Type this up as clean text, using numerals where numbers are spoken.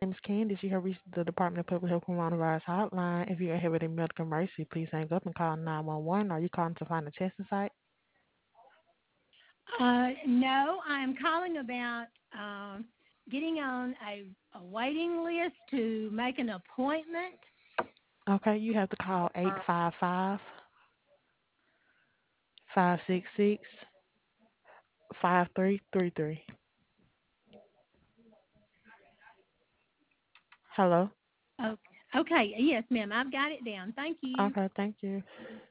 name is Candice. You have reached the Department of Public Health Coronavirus Hotline. If you are having a medical emergency, please hang up and call 911. Are you calling to find a testing site? No, I'm calling about getting on a waiting list to make an appointment. Okay, you have to call 855-566-5333. Hello? Okay, okay, yes, ma'am, I've got it down. Thank you. Okay, thank you.